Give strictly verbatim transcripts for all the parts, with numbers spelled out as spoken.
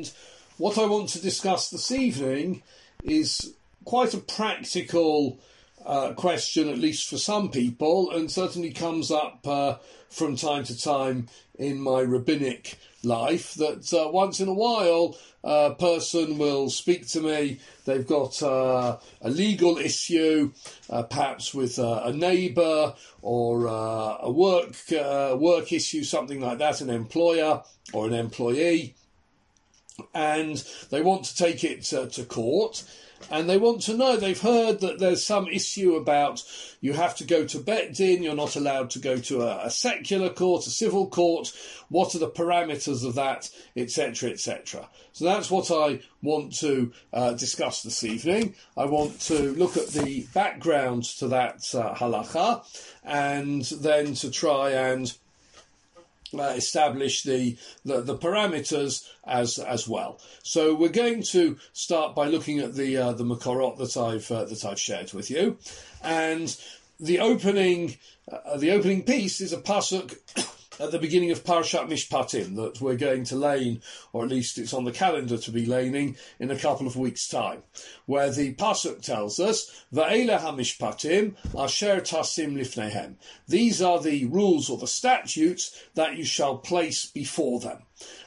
And what I want to discuss this evening is quite a practical uh, question, at least for some people, and certainly comes up uh, from time to time in my rabbinic life, that uh, once in a while a person will speak to me. They've got uh, a legal issue, uh, perhaps with uh, a neighbour, or uh, a work uh, work issue, something like that, an employer or an employee, and they want to take it uh, to court. And they want to know, they've heard that there's some issue about you have to go to Bet Din, you're not allowed to go to a, a secular court, a civil court. What are the parameters of that, et cetera, et cetera. So that's what I want to uh, discuss this evening. I want to look at the background to that uh, halacha, and then to try and Uh, establish the, the the parameters as as well. So we're going to start by looking at the uh, the makorot that I've uh, that I've shared with you, and the opening uh, the opening piece is a pasuk at the beginning of Parashat Mishpatim that we're going to lane, or at least it's on the calendar to be laning, in a couple of weeks' time, where the pasuk tells us, Va'ela ha-mishpatim asher tasim lifnehem. These are the rules or the statutes that you shall place before them.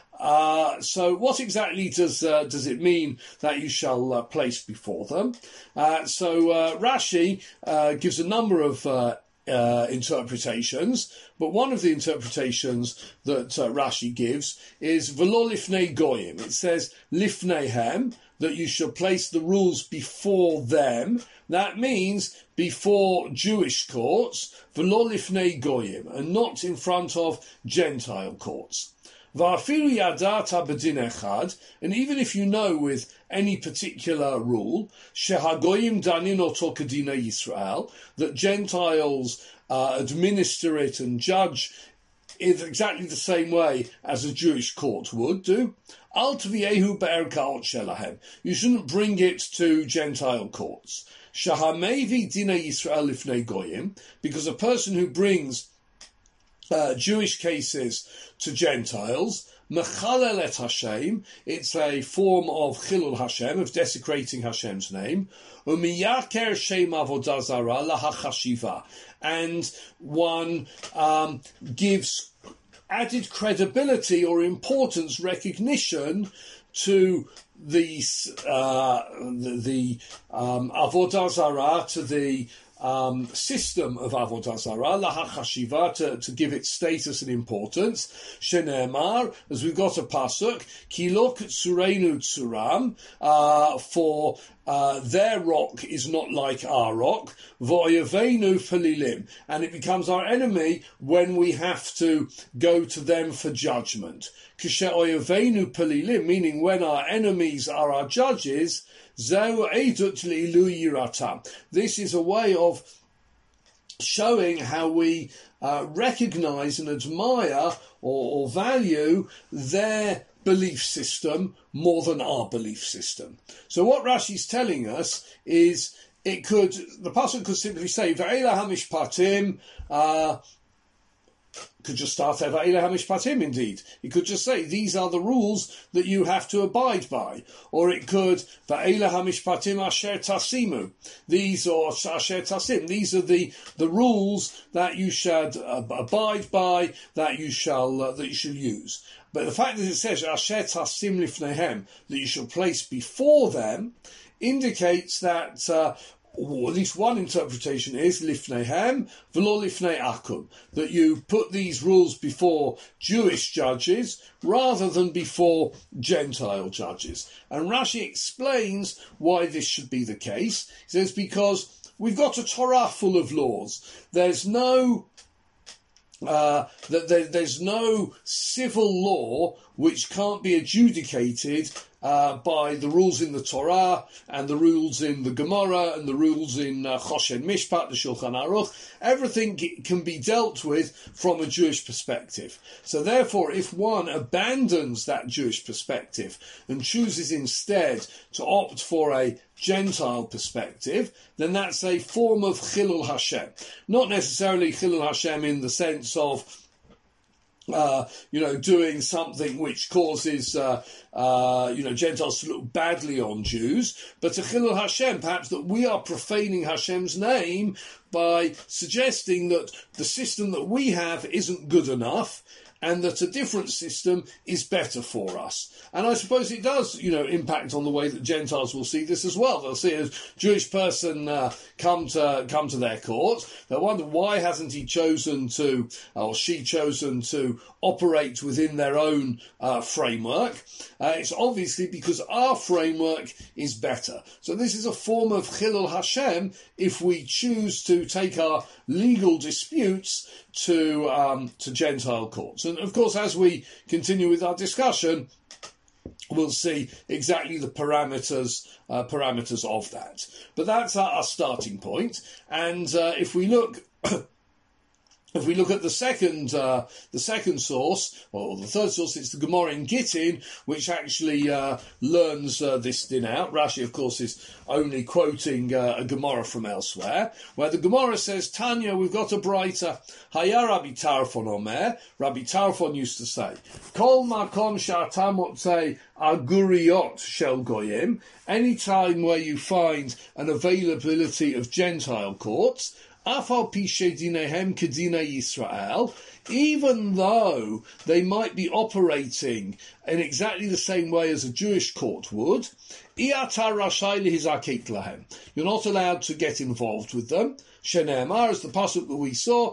Uh, so what exactly does uh, does it mean that you shall uh, place before them? Uh, so uh, Rashi uh, gives a number of uh, Uh, interpretations, but one of the interpretations that uh, Rashi gives is v'lo lifnei goyim. It says lifneihem, that you shall place the rules before them. That means before Jewish courts, v'lo lifnei goyim, and not in front of Gentile courts. Va'afilu yadata b'din echad, and even if you know with any particular rule, shehagoyim danin oto kedina Yisrael, that Gentiles uh, administer it and judge in exactly the same way as a Jewish court would do, al tviehu be'erkaot shelahem, you shouldn't bring it to Gentile courts. Shahamevi dina Yisrael lifnei goyim, because a person who brings Uh, Jewish cases to Gentiles, Mechalel et Hashem, it's a form of Chilul Hashem, of desecrating Hashem's name, Umiyaker Shem Avodah Zarah lahachashiva, and one um, gives added credibility or importance, recognition to the, uh, the, the um, Avodah Zarah, to the Um, system of Avodah Zarah, lahachashiva, to, to give it status and importance. Shene'emar, as we've got a pasuk, kilok tsureinu tsuram, uh, for uh, their rock is not like our rock, vo'yavenu falilim, and it becomes our enemy when we have to go to them for judgment. Kishe'oyavenu palilim, meaning when our enemies are our judges. This is a way of showing how we uh, recognise and admire or, or value their belief system more than our belief system. So what Rashi's telling us is, it could, the pasuk could simply say, Va'ela ha-mishpatim, uh, could just start there, Va'ela ha-mishpatim, indeed. It could just say, these are the rules that you have to abide by. Or it could, Va'ela ha-mishpatim asher tasimu. These are asher tasim. These are the, the rules that you should uh, abide by, that you shall uh, that you shall use. But the fact that it says asher tasim lifnehem, that you shall place before them, indicates that uh, or at least one interpretation is lifneihem v'lo lifnei akum, that you put these rules before Jewish judges rather than before Gentile judges. And Rashi explains why this should be the case. He says because we've got a Torah full of laws. There's no uh, that there, there's no civil law which can't be adjudicated Uh, by the rules in the Torah and the rules in the Gemara and the rules in uh, Choshen Mishpat, the Shulchan Aruch. Everything can be dealt with from a Jewish perspective. So therefore, if one abandons that Jewish perspective and chooses instead to opt for a Gentile perspective, then that's a form of Chilul Hashem. Not necessarily Chilul Hashem in the sense of Uh, you know, doing something which causes, uh, uh, you know, Gentiles to look badly on Jews, but to Chilul Hashem, perhaps that we are profaning Hashem's name by suggesting that the system that we have isn't good enough, and that a different system is better for us. And I suppose it does, you know, impact on the way that Gentiles will see this as well. They'll see a Jewish person uh, come to come to their court. They'll wonder, why hasn't he chosen to, or she chosen to operate within their own uh, framework? Uh, it's obviously because our framework is better. So this is a form of Chilul Hashem if we choose to take our legal disputes to um, to Gentile courts. And of course, as we continue with our discussion, we'll see exactly the parameters uh, parameters of that. But that's our, our starting point. And uh, if we look. If we look at the second, uh, the second source, or the third source, it's the Gemara in Gittin, which actually uh, learns uh, this din out. Rashi, of course, is only quoting uh, a Gemara from elsewhere, where the Gemara says, Tanya, we've got a brighter. Haya Rabbi Tarfon Omer. Rabbi Tarfon used to say, Kol makom she'ata motzei aguriot shel goyim. Any time where you find an availability of Gentile courts, even though they might be operating in exactly the same way as a Jewish court would, you're not allowed to get involved with them. Shene'emar, as the pasuk that we saw,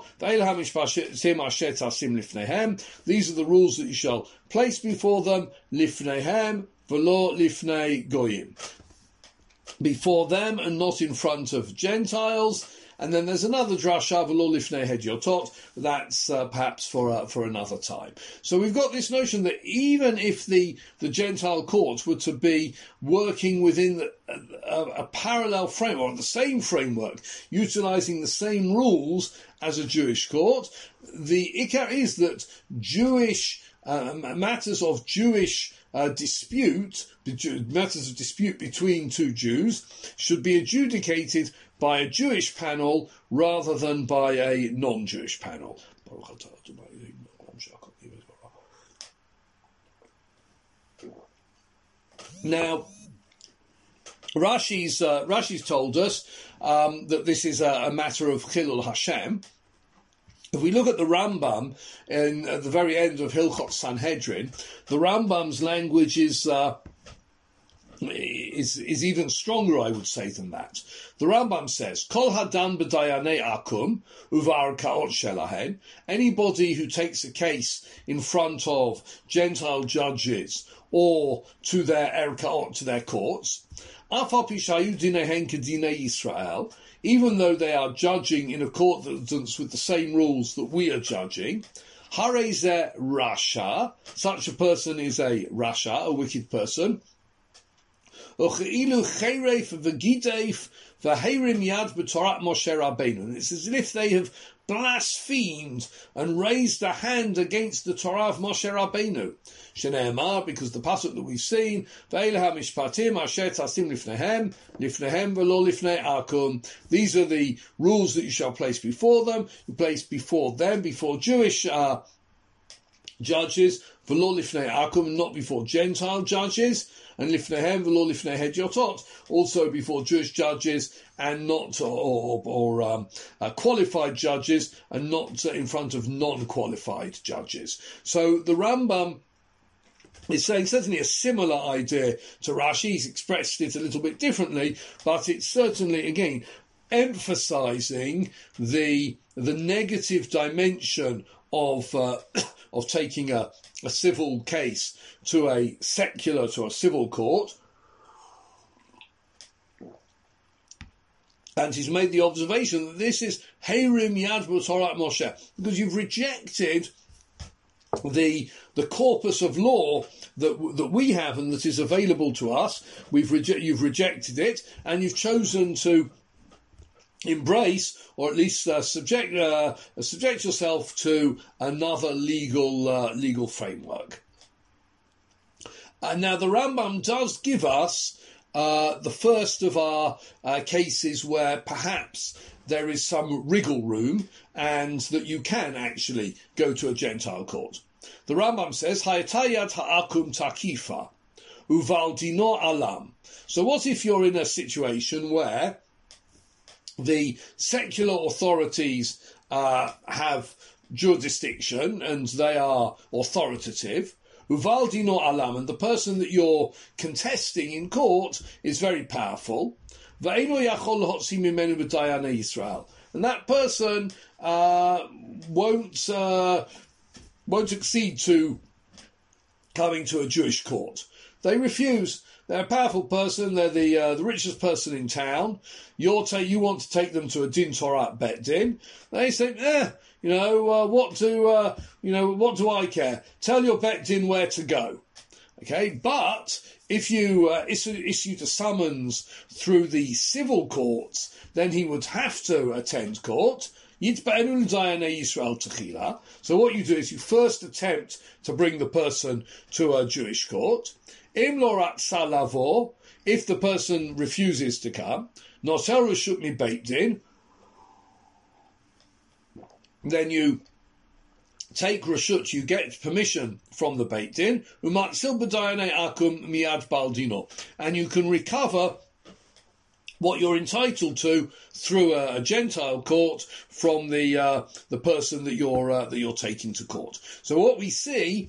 these are the rules that you shall place before them, lifnehem v'lo lifnei goyim, before them and not in front of Gentiles. And then there's another drasha, v'lo lifnei hedyotot, that's uh, perhaps for uh, for another time. So we've got this notion that even if the, the Gentile courts were to be working within the, a, a parallel framework, or the same framework, utilising the same rules as a Jewish court, the ikar is that Jewish uh, matters of Jewish Uh, dispute, matters of dispute between two Jews should be adjudicated by a Jewish panel rather than by a non-Jewish panel. Now, Rashi's uh, Rashi's told us um, that this is a, a matter of Chilul Hashem. If we look at the Rambam, in, at the very end of Hilchot Sanhedrin, the Rambam's language is, uh, is is even stronger, I would say, than that. The Rambam says, Kol hadan b'dayanei akum uvarkaot shelahen, anybody who takes a case in front of Gentile judges or to their erkaot, to their courts, afal pishayu dinehen kedinei Yisrael, even though they are judging in accordance with the same rules that we are judging, harezeh rasha, such a person is a rasha, a wicked person, u'cheilu chereif v'gideif v'heirim yad b'torat Moshe Rabbeinu. It's as if they have blasphemed and raised a hand against the Torah of Moshe Rabbeinu. Shene'emar, because the pasuk that we've seen, ve'ele ha'mishpatim asher tasim lifnehem, lifnehem v'lo lifnei akum. These are the rules that you shall place before them. You place before them, before Jewish uh, judges, v'lo lifnei akum, not before Gentile judges, and lifnehem v'lo lifnei hedyotot, also before Jewish judges and not, or, or, or um, uh, qualified judges, and not uh, in front of non-qualified judges. So the Rambam is saying certainly a similar idea to Rashi. He's expressed it a little bit differently, but it's certainly, again, emphasising the the negative dimension of uh, of taking a, a civil case to a secular, to a civil court. And he's made the observation that this is Heirim Yad B'Torat Moshe, because you've rejected the the corpus of law that that we have and that is available to us. We've reje- you've rejected it, and you've chosen to embrace, or at least uh, subject uh, subject yourself to another legal uh, legal framework. And now the Rambam does give us Uh, the first of our uh, cases where perhaps there is some wriggle room and that you can actually go to a Gentile court. The Rambam says, Hayatayat ha'akum takifa, uval dino alam. So what if you're in a situation where the secular authorities uh, have jurisdiction and they are authoritative, uval dino alam, and the person that you're contesting in court is very powerful, and that person uh, won't uh, won't accede to coming to a Jewish court. They refuse. They're a powerful person. They're the uh, the richest person in town. You're ta- you want to take them to a din Torah bet din. They say, eh, you know uh, what do uh, you know what do I care? Tell your bet din where to go. Okay, but if you uh, issue, issued a summons through the civil courts, then he would have to attend court. So what you do is you first attempt to bring the person to a Jewish court. If the person refuses to come, then you take reshut, you get permission from the Beit Din, and you can recover what you're entitled to through a, a Gentile court from the uh, the person that you're uh, that you're taking to court. So what we see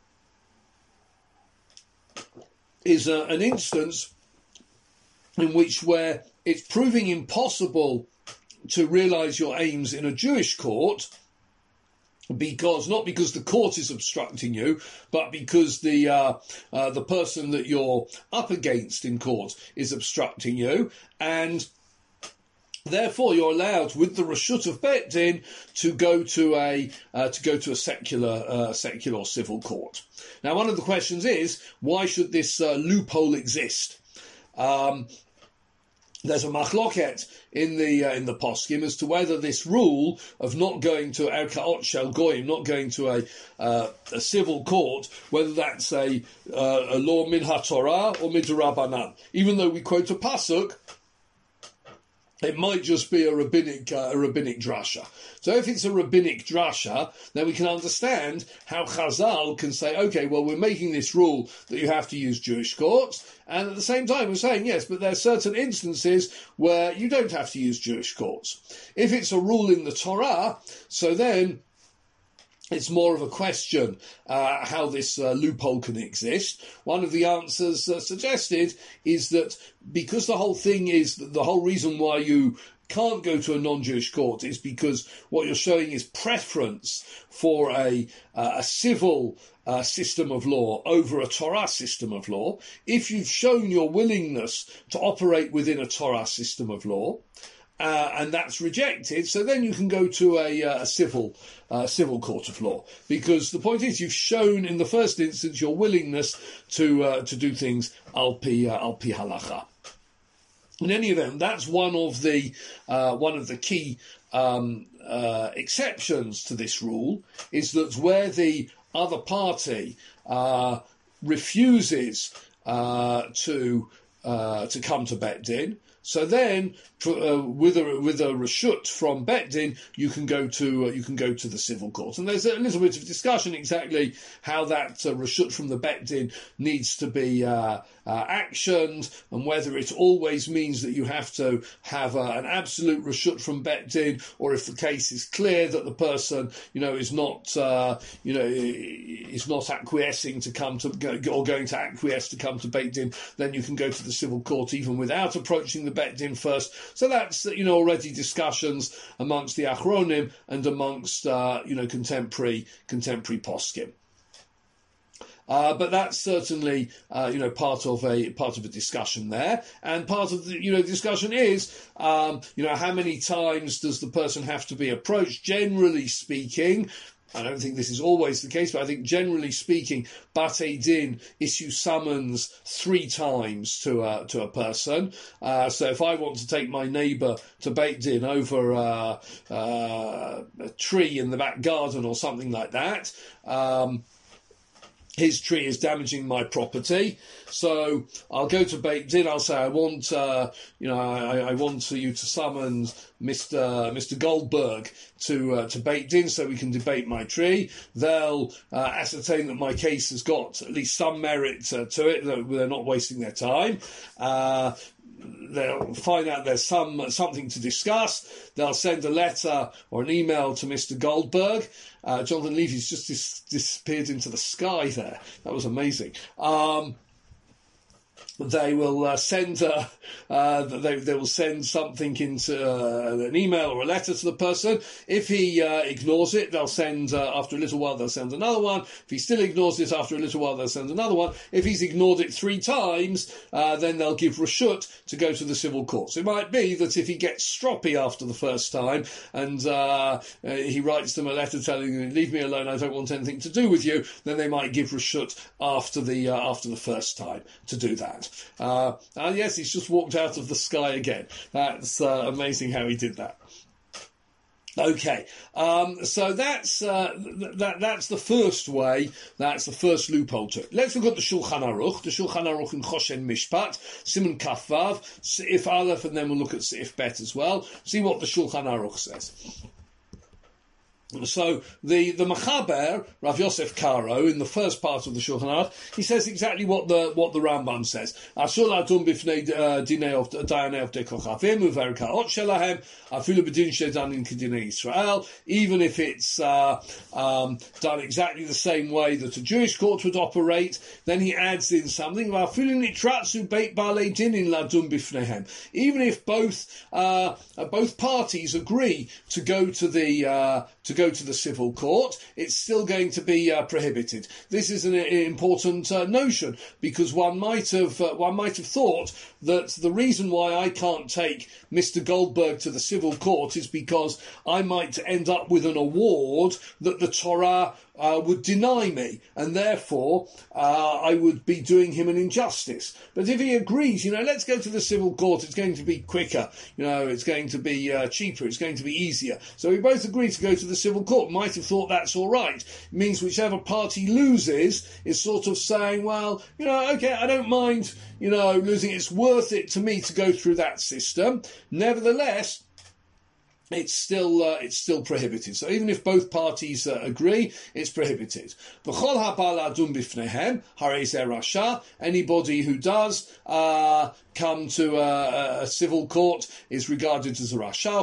is uh, an instance in which where it's proving impossible to realise your aims in a Jewish court, because not because the court is obstructing you, but because the uh, uh, the person that you're up against in court is obstructing you, and therefore you're allowed, with the reshut of Bet Din, to go to a uh, to go to a secular uh, secular civil court. Now, one of the questions is, why should this uh, loophole exist? Um, There's a machloket in the uh, in the poskim as to whether this rule of not going to erkaot shel goyim, not going to a uh, a civil court, whether that's a uh, a law min haTorah or midrabanan. Even though we quote a pasuk, it might just be a rabbinic uh, a rabbinic drasha. So if it's a rabbinic drasha, then we can understand how Chazal can say, okay, well, we're making this rule that you have to use Jewish courts, and at the same time we're saying, yes, but there are certain instances where you don't have to use Jewish courts. If it's a rule in the Torah, so then it's more of a question uh, how this uh, loophole can exist. One of the answers uh, suggested is that because the whole thing is, that the whole reason why you can't go to a non-Jewish court is because what you're showing is preference for a, uh, a civil uh, system of law over a Torah system of law. If you've shown your willingness to operate within a Torah system of law, Uh, and that's rejected, so then you can go to a, uh, a civil uh, civil court of law, because the point is you've shown in the first instance your willingness to uh, to do things al pi uh, al pi halacha. In any event, that's one of the uh, one of the key um, uh, exceptions to this rule, is that where the other party uh, refuses uh, to uh, to come to Bet Din, so then, uh, with a with a reshut from Bet Din, you can go to uh, you can go to the civil court, and there's a little bit of discussion exactly how that uh, reshut from the Bet Din needs to be uh, uh, actioned, and whether it always means that you have to have uh, an absolute reshut from Bet Din, or if the case is clear that the person, you know, is not uh, you know is not acquiescing to come to go, or going to acquiesce to come to Bet Din, then you can go to the civil court even without approaching the Bet Din first. So that's, you know, already discussions amongst the Achronim and amongst uh, you know contemporary contemporary poskim. Uh, but that's certainly, uh, you know, part of a part of a discussion there, and part of the, you know, discussion is, um, you know, how many times does the person have to be approached? Generally speaking, I don't think this is always the case, but I think generally speaking, Batei Din issue summons three times to a, to a person. Uh, so if I want to take my neighbour to Beit Din over uh, uh, a tree in the back garden or something like that, um, his tree is damaging my property. So I'll go to Beit Din. I'll say, I want, uh, you know, I, I want you to summon Mister Mister Goldberg to uh, to Beit Din so we can debate my tree. They'll uh, ascertain that my case has got at least some merit uh, to it. That they're not wasting their time. Uh, They'll find out there's some something to discuss. They'll send a letter or an email to Mister Goldberg. Uh, Jonathan Levy's just dis- disappeared into the sky there. That was amazing. Um, they will uh, send uh, uh, they they will send something into uh, an email or a letter to the person. If he uh, ignores it, they'll send uh, after a little while they'll send another one. If he still ignores it after a little while, they'll send another one. If he's ignored it three times, uh, then they'll give reshut to go to the civil courts. It might be that if he gets stroppy after the first time and uh, uh, he writes them a letter telling them, "Leave me alone, I don't want anything to do with you," then they might give reshut after the uh, after the first time to do that. Uh, and yes, he's just walked out of the sky again. That's uh, amazing how he did that. Okay, um, so that's uh, th- that that's the first way. That's the first loophole to it. Let's look at the Shulchan Aruch. The Shulchan Aruch in Choshen Mishpat, Siman Kafvav, Seif Aleph, and then we'll look at Seif Bet as well. See what the Shulchan Aruch says. So the, the Machaber, Rav Yosef Karo, in the first part of the Shulchan Aruch, he says exactly what the what the Rambam says. Ashur ladun b'fnei dinei of dayanei of dekochavim uverkaot shelahem afilu b'din shedanin k'dinei Yisrael. Even if it's uh, um, done exactly the same way that a Jewish court would operate, then he adds in something. Afilu nitratzu beit balei dinin ladun b'fneihem. Even if both uh, both parties agree to go to the uh, to go to the civil court, it's still going to be uh, prohibited. This is an, an important uh, notion, because one might have uh, one might have thought that the reason why I can't take Mister Goldberg to the civil court is because I might end up with an award that the Torah uh, would deny me, and therefore uh, I would be doing him an injustice. But if he agrees, you know, let's go to the civil court, it's going to be quicker, you know, it's going to be uh, cheaper, it's going to be easier. So we both agree to go to the civil court. Might have thought that's all right. It means whichever party loses is sort of saying, well, you know, okay, I don't mind, you know, losing. It's worth it to me to go through that system. Nevertheless, it's still uh, it's still prohibited. So even if both parties uh, agree, it's prohibited. Anybody who does uh, come to a, a civil court is regarded as a rasha.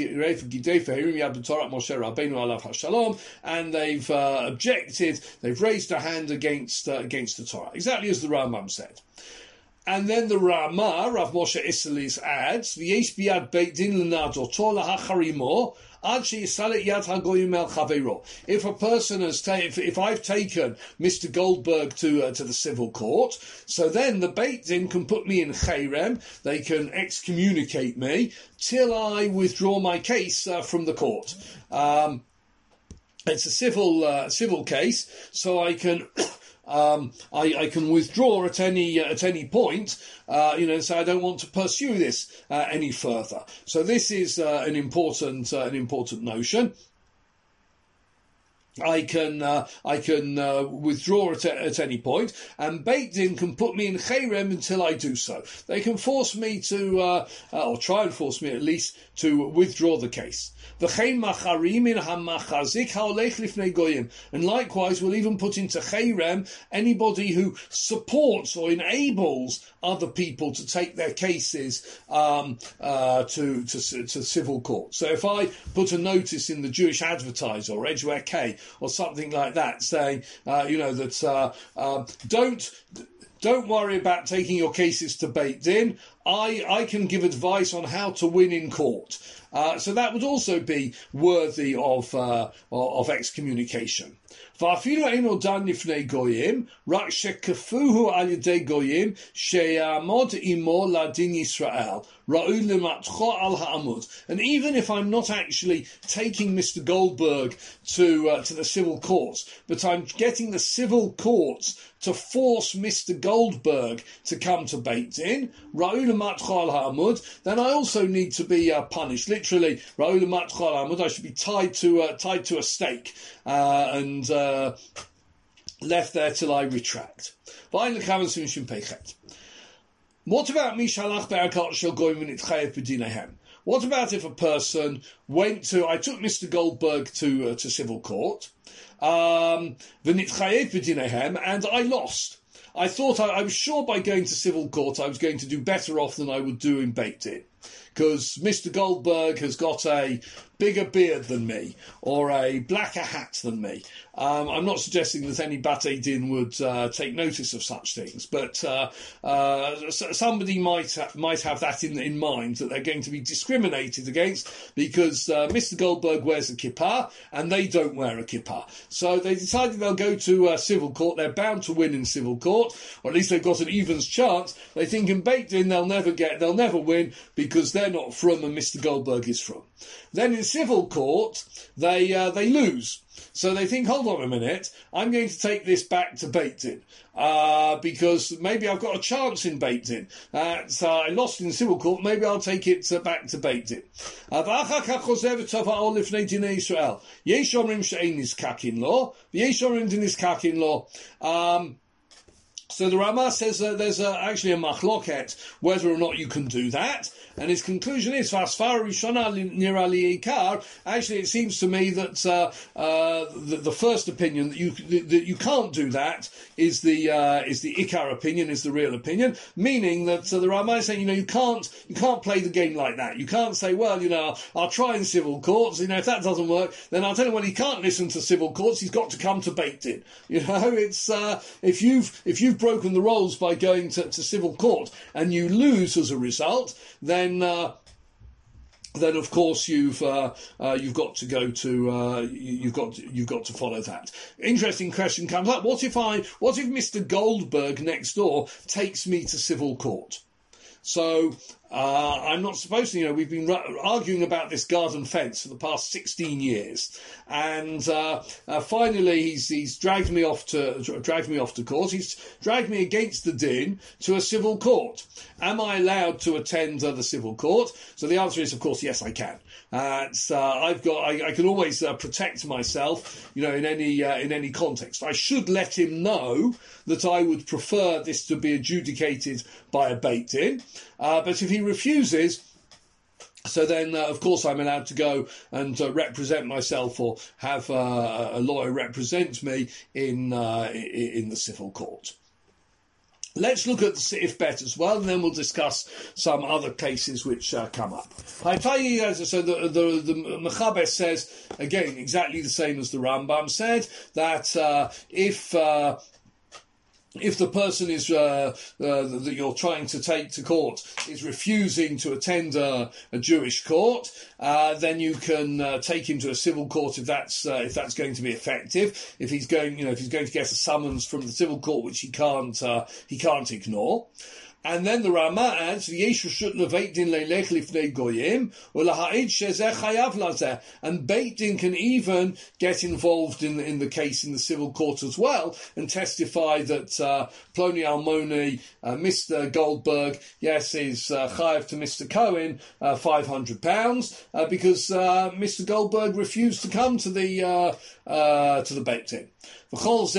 And they've uh, objected, they've raised a hand against uh, against the Torah, exactly as the Rambam said. And then the Rama, Rav Moshe Isserles, adds, "V'yesh biyad beit din l'nadoto lahacharimo ad sheyisalet yad hagoyim el chaveiro." If a person has taken, if, if I've taken Mister Goldberg to uh, to the civil court, so then the Beit Din can put me in cherem, they can excommunicate me till I withdraw my case uh, from the court. Um, it's a civil uh, civil case, so I can. Um, I, I can withdraw at any uh, at any point, uh, you know, and say I don't want to pursue this uh, any further. So this is uh, an important uh, an important notion. I can uh, I can uh, withdraw at, at any point, and Beit Din can put me in cherem until I do so. They can force me to, uh, uh, or try and force me at least, to withdraw the case. And likewise, we'll even put into cherem anybody who supports or enables other people to take their cases um, uh, to, to to civil court. So if I put a notice in the Jewish Advertiser or Edgeware K or something like that, saying, uh, you know, that uh, uh, don't don't worry about taking your cases to Beit Din. I I can give advice on how to win in court. Uh, so that would also be worthy of uh, of excommunication. ואפילו אינו דן לפני גויים, רק שכפוהו על ידי גויים, שיעמוד עמו לדין ישראל, ראוי למתחו על העמוד. And even if I'm not actually taking Mister Goldberg to uh, to the civil courts, but I'm getting the civil courts to force Mister Goldberg to come to Beit Din, ראוי למתחו על העמוד, then I also need to be uh, punished. Literally, ראוי למתחו על העמוד, I should be tied to uh, tied to a stake, uh, and uh, left there till I retract. What about What about if a person went to, I took Mister Goldberg to uh, to civil court, um, and I lost. I thought, I, I was sure by going to civil court I was going to do better off than I would do in Beit Din, because Mister Goldberg has got a bigger beard than me, or a blacker hat than me. Um, I'm not suggesting that any Batei Din would uh, take notice of such things, but uh, uh, somebody might ha- might have that in, in mind, that they're going to be discriminated against because uh, Mister Goldberg wears a kippah and they don't wear a kippah. So they decided they'll go to uh, civil court. They're bound to win in civil court, or at least they've got an evens chance. They think in Beit Din they'll never get, they'll never win because they're not from and Mister Goldberg is from. Then in civil court, they uh, they lose. So they think, hold on a minute, I'm going to take this back to Beit Din, uh, because maybe I've got a chance in Beit Din. Uh, so I lost in civil court, maybe I'll take it uh, back to Beit Din. Yesh omrim she'ein nizkakin lo, v'yesh omrim dinizkakin lo. Um So the Rama says uh, there's uh, actually a machloket whether or not you can do that, and his conclusion is, actually it seems to me that uh, uh, the, the first opinion that you that you can't do that is the uh, is the ikar opinion, is the real opinion, meaning that uh, the Rama is saying, you know, you can't you can't play the game like that. You can't say, well, you know, I'll try in civil courts. You know, if that doesn't work, then I'll tell him, well, he can't listen to civil courts. He's got to come to Beit Din. You know, it's uh, if you've if you've broken the roles by going to, to civil court and you lose as a result, then uh, then of course you've uh, uh, you've got to go to uh, you've got to, you've got to follow that. Interesting question comes up: What if I what if Mister Goldberg next door takes me to civil court? So uh, I'm not supposed to, you know, we've been arguing about this garden fence for the past sixteen years, and uh, uh, finally he's he's dragged me off to dragged me off to court. He's dragged me against the din to a civil court. Am I allowed to attend uh, the civil court? So the answer is, of course, yes, I can. Uh, it's, uh, I've got, I, I can always uh, protect myself, you know, in any uh, in any context. I should let him know that I would prefer this to be adjudicated by a Beit Din, uh, but if he refuses, so then, uh, of course, I'm allowed to go and uh, represent myself, or have uh, a lawyer represent me in uh, in the civil court. Let's look at the Sif Bet as well, and then we'll discuss some other cases which uh, come up. So the, the, the Mechaber says, again, exactly the same as the Rambam said, that uh, if... Uh, If the person is uh, uh, that you're trying to take to court is refusing to attend a, a Jewish court, uh, then you can uh, take him to a civil court if that's uh, if that's going to be effective. If he's going, you know, if he's going to get a summons from the civil court, which he can't uh, he can't ignore. And then the Rama adds, and Beit Din can even get involved in, in the case in the civil court as well, and testify that uh, Ploni Almoni, uh, Mister Goldberg, yes, is uh, chayav to Mister Cohen uh, five hundred pounds uh, because uh, Mister Goldberg refused to come to the uh, uh, to the Beit Din. But unless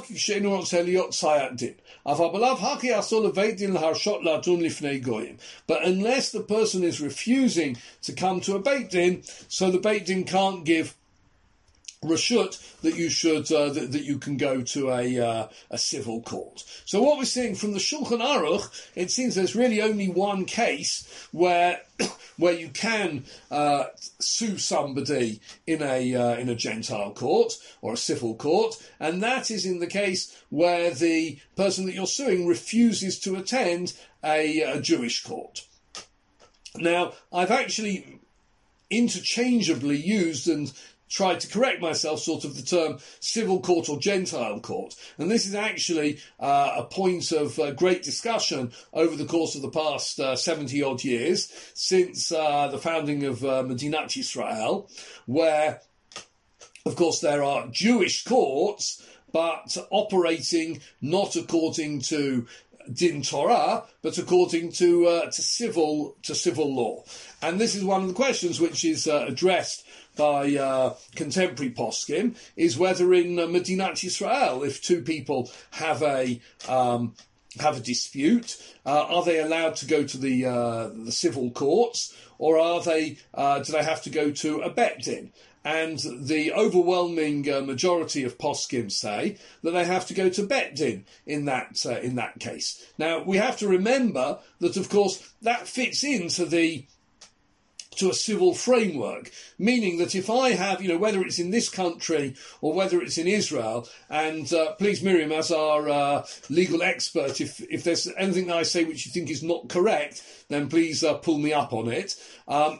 the person is refusing to come to a Beit Din, so the Beit Din can't give rashut that you should uh, that, that you can go to a uh, a civil court. So what we're seeing from the Shulchan Aruch, it seems there's really only one case where where you can uh, sue somebody in a uh, in a Gentile court or a civil court, and that is in the case where the person that you're suing refuses to attend a, a Jewish court. Now, I've actually interchangeably used and tried to correct myself, sort of the term civil court or Gentile court. And this is actually uh, a point of uh, great discussion over the course of the past uh, seventy odd years, since uh, the founding of uh, Medinat Yisrael, where, of course, there are Jewish courts, but operating not according to Din Torah, but according to uh, to civil to civil law. And this is one of the questions which is uh, addressed by uh, contemporary poskim is whether in uh, Medinat Israel, if two people have a um, have a dispute, uh, are they allowed to go to the uh, the civil courts, or are they uh, do they have to go to a bet din? And the overwhelming uh, majority of poskim say that they have to go to bet din in that uh, in that case. Now we have to remember that, of course, that fits into the to a civil framework, meaning that if I have, you know, whether it's in this country or whether it's in Israel, and uh, please, Miriam, as our uh, legal expert, if if there's anything that I say which you think is not correct, then please uh, pull me up on it. Um,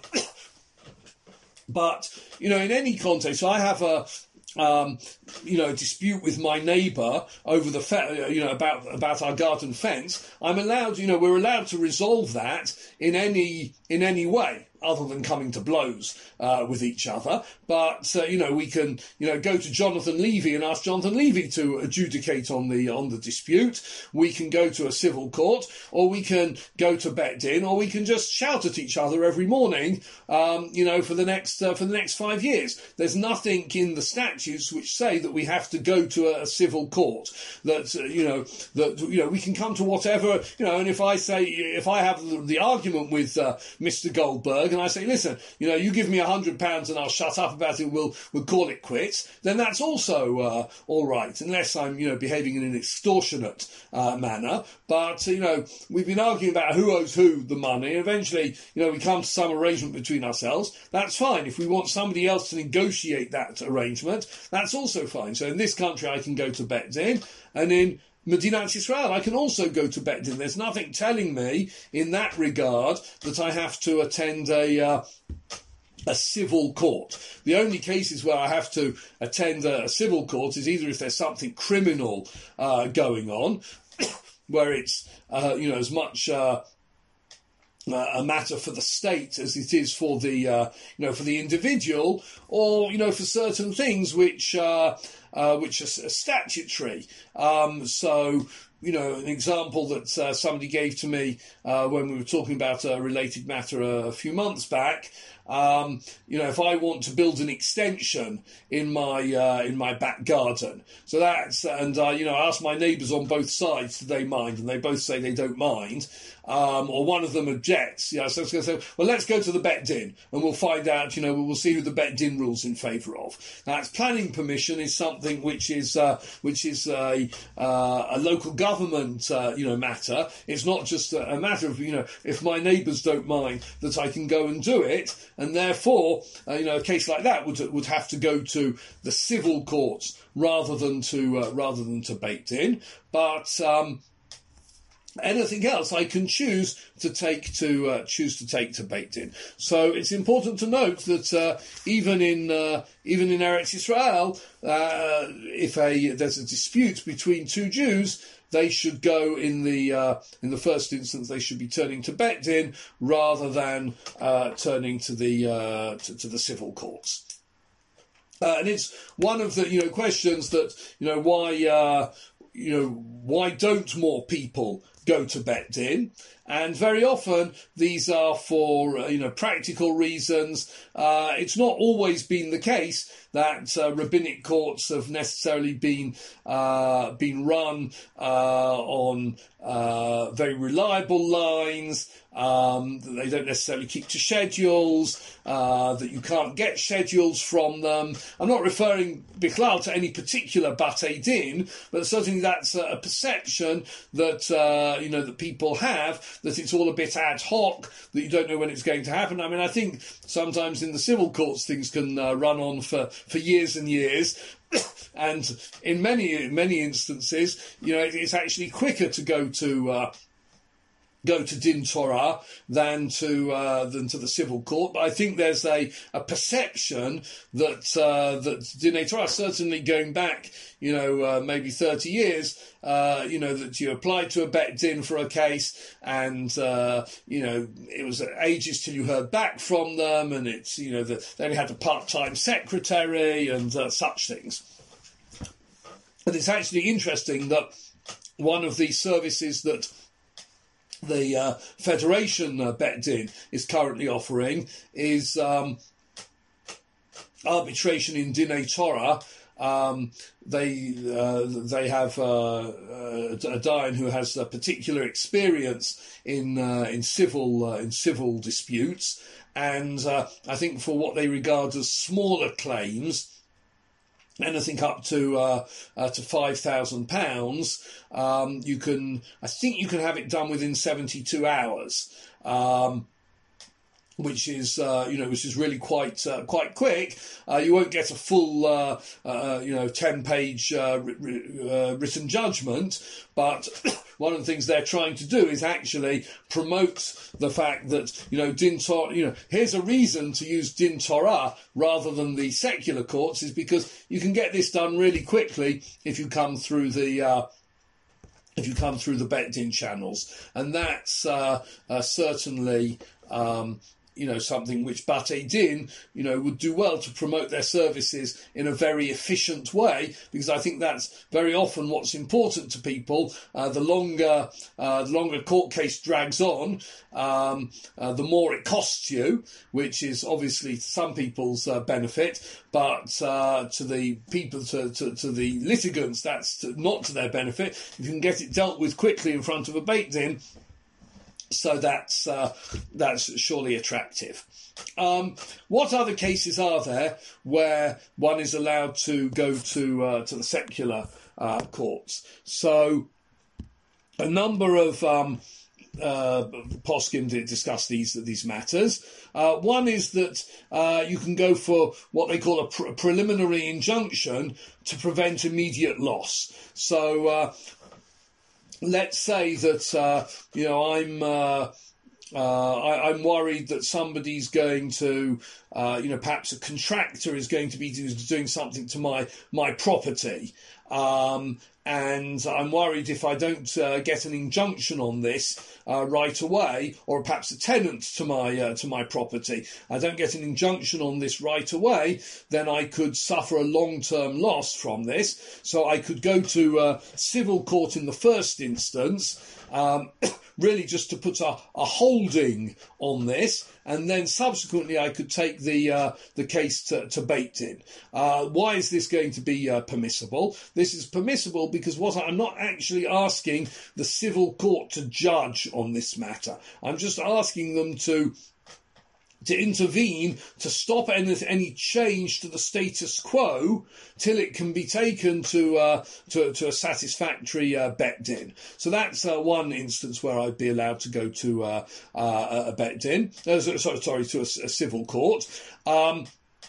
but, you know, in any context, I have a Um, you know, dispute with my neighbour over the, fe- you know, about about our garden fence. I'm allowed, you know, we're allowed to resolve that in any in any way other than coming to blows uh, with each other. But uh, you know, we can, you know, go to Jonathan Levy and ask Jonathan Levy to adjudicate on the on the dispute. We can go to a civil court, or we can go to bet din, or we can just shout at each other every morning. Um, you know, for the next uh, for the next five years. There's nothing in the statutes which say that we have to go to a, a civil court. That uh, you know that you know we can come to whatever, you know. And if I say if I have the, the argument with uh, Mister Goldberg, and I say, listen, you know, you give me a hundred pounds and I'll shut up about it, we'll we'll call it quits, then that's also uh, all right, unless I'm, you know, behaving in an extortionate uh, manner. But, you know, we've been arguing about who owes who the money, and eventually, you know, we come to some arrangement between ourselves. That's fine. If we want somebody else to negotiate that arrangement, that's also fine. So in this country, I can go to bet din, and in Medinat Israel, I can also go to bet din. There's nothing telling me in that regard that I have to attend a uh, a civil court. The only cases where I have to attend a, a civil court is either if there's something criminal uh, going on, where it's uh, you know as much uh, Uh, a matter for the state as it is for the uh, you know for the individual, or you know for certain things which uh, uh, which are statutory. Um, so you know an example that uh, somebody gave to me uh, when we were talking about a related matter a, a few months back. Um, you know, if I want to build an extension in my uh, in my back garden, so that's and uh, you know, I ask my neighbours on both sides, do they mind? And they both say they don't mind, um, or one of them objects. You know, so it's going to say, well, let's go to the bet din, and we'll find out. You know, we'll see who the bet din rules in favour of. Now, planning permission is something which is uh, which is a uh, a local government uh, you know matter. It's not just a, a matter of you know if my neighbours don't mind that I can go and do it. And therefore, uh, you know, a case like that would would have to go to the civil courts rather than to uh, rather than to bet din. But um, anything else, I can choose to take to uh, choose to take to bet din. So it's important to note that uh, even in uh, even in Eretz Israel, uh, if a there's a dispute between two Jews, they should go in the uh, in the first instance. They should be turning to bet din rather than uh, turning to the uh, to, to the civil courts. Uh, and it's one of the you know questions that you know why uh, you know why don't more people go to bet din? And very often these are for uh, you know practical reasons. Uh, it's not always been the case that uh, rabbinic courts have necessarily been uh, been run uh, on uh, very reliable lines. Um, that they don't necessarily keep to schedules, uh, that you can't get schedules from them. I'm not referring, Bichlal, to any particular Batei Din, but certainly that's a perception that, uh, you know, that people have, that it's all a bit ad hoc, that you don't know when it's going to happen. I mean, I think sometimes in the civil courts things can uh, run on for, for years and years. And in many, many instances, you know, it's actually quicker to go to, uh, go to Din Torah than to uh, than to the civil court, but I think there's a, a perception that uh, that Dinei Torah, certainly going back, you know, uh, maybe thirty years, uh, you know, that you applied to a bet din for a case, and uh, you know, it was ages till you heard back from them, and it's you know, the, they only had a part-time secretary and uh, such things. And it's actually interesting that one of the services that the uh, Federation uh, bet din is currently offering is um, arbitration in Dinei Torah. Um, they uh, they have uh, a Dayan who has a particular experience in uh, in civil uh, in civil disputes, and uh, I think for what they regard as smaller claims, anything up to uh, uh, to five thousand pounds, um, you can I think you can have it done within seventy-two hours. Um, which is, uh, you know, which is really quite uh, quite quick. Uh, you won't get a full, uh, uh, you know, ten-page uh, uh, written judgment, but one of the things they're trying to do is actually promote the fact that, you know, Din Torah, you know, here's a reason to use Din Torah rather than the secular courts, is because you can get this done really quickly if you come through the uh, if you come through the Bet Din channels, and that's uh, uh, certainly. Um, you know, something which Batei Din, you know, would do well to promote their services in a very efficient way, because I think that's very often what's important to people. Uh, the longer uh, the longer a court case drags on, um, uh, the more it costs you, which is obviously some people's uh, benefit, but uh, to the people, to, to, to the litigants, that's to, not to their benefit. If you can get it dealt with quickly in front of a Beit Din, so that's uh, that's surely attractive. Um, what other cases are there where one is allowed to go to uh, to the secular uh, courts? So a number of um, uh, poskim did discuss these these matters. Uh, one is that uh, you can go for what they call a, pre- a preliminary injunction to prevent immediate loss. So. Uh, Let's say that, uh, you know, I'm uh, uh, I, I'm worried that somebody's going to, uh, you know, perhaps a contractor is going to be do, doing something to my, my property. Um, and I'm worried if I don't uh, get an injunction on this uh, right away, or perhaps a tenant to my uh, to my property, I don't get an injunction on this right away, then I could suffer a long-term loss from this. So I could go to uh, civil court in the first instance, um, really just to put a, a holding on this, and then subsequently I could take the uh, the case to, to Beit Din. Uh, why is this going to be uh, permissible? This is permissible because what I'm not actually asking the civil court to judge on this matter. I'm just asking them to to intervene, to stop any, any change to the status quo till it can be taken to uh, to, to a satisfactory uh, Bet Din. So that's uh, one instance where I'd be allowed to go to uh, uh, a Bet Din, uh, sorry, sorry, to a, a civil court. Um,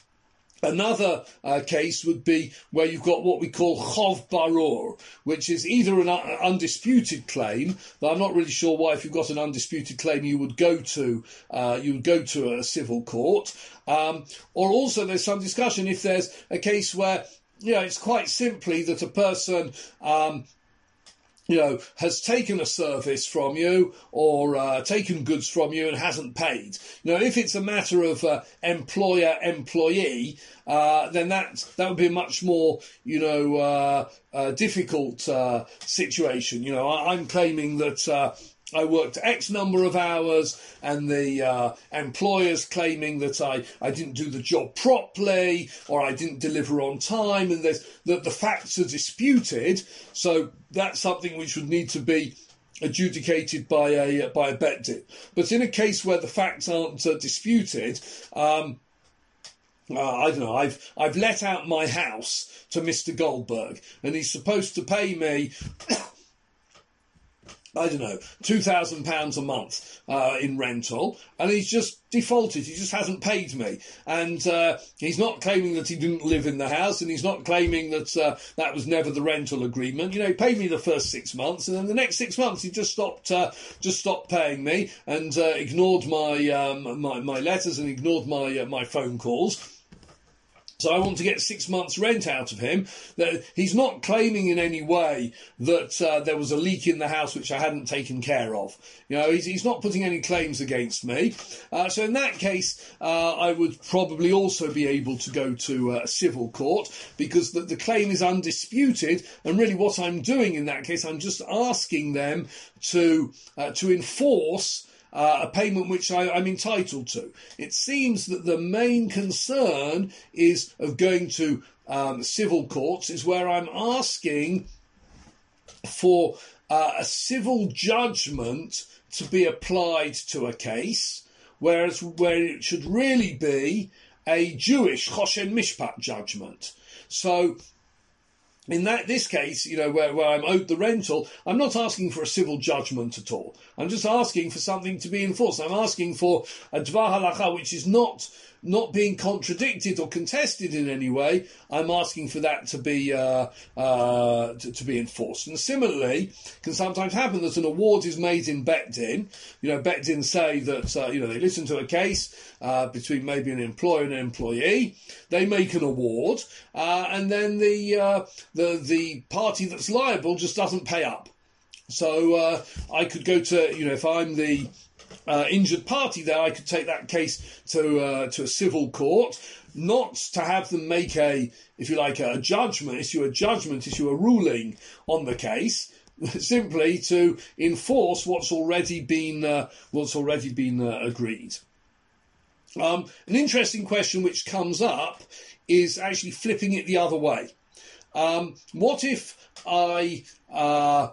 Another uh, case would be where you've got what we call chov barur, which is either an uh, undisputed claim. But I'm not really sure why, if you've got an undisputed claim, you would go to uh, you would go to a civil court. Um, or also, there's some discussion if there's a case where, you know, it's quite simply that a person Um, you know, has taken a service from you or uh, taken goods from you and hasn't paid. You know, if it's a matter of uh, employer-employee, uh, then that that would be a much more, you know, uh, uh, difficult uh, situation. You know, I, I'm claiming that Uh, I worked X number of hours, and the uh, employer's claiming that I, I didn't do the job properly, or I didn't deliver on time, and there's, that the facts are disputed. So that's something which would need to be adjudicated by a by a Bet Din. But in a case where the facts aren't uh, disputed, um, uh, I don't know. I've I've let out my house to Mister Goldberg, and he's supposed to pay me I don't know, two thousand pounds a month uh, in rental, and he's just defaulted. He just hasn't paid me. And uh, he's not claiming that he didn't live in the house, and he's not claiming that uh, that was never the rental agreement. You know, he paid me the first six months, and then the next six months he just stopped uh, just stopped paying me and uh, ignored my, um, my my letters and ignored my uh, my phone calls. So I want to get six months' rent out of him. That he's not claiming in any way that uh, there was a leak in the house which I hadn't taken care of. You know, he's, he's not putting any claims against me. Uh, so in that case, uh, I would probably also be able to go to a civil court because the, the claim is undisputed. And really what I'm doing in that case, I'm just asking them to uh, to enforce uh, a payment which I, I'm entitled to. It seems that the main concern is of going to um, civil courts, is where I'm asking for uh, a civil judgment to be applied to a case, whereas where it should really be a Jewish Choshen Mishpat judgment. So in that this case, you know, where, where I'm owed the rental, I'm not asking for a civil judgment at all. I'm just asking for something to be enforced. I'm asking for a Dvar Halacha which is not not being contradicted or contested in any way. I'm asking for that to be uh, uh, to, to be enforced. And similarly, it can sometimes happen that an award is made in Bet Din. You know, Bet Din say that uh, you know they listen to a case uh, between maybe an employer and an employee. They make an award, uh, and then the uh, the the party that's liable just doesn't pay up. So uh, I could go to, you know, if I'm the uh, injured party there, I could take that case to uh, to a civil court, not to have them make a, if you like, a judgment, issue a judgment, issue a ruling on the case, simply to enforce what's already been uh, what's already been uh, agreed. Um, an interesting question which comes up is actually flipping it the other way. Um, what if I uh,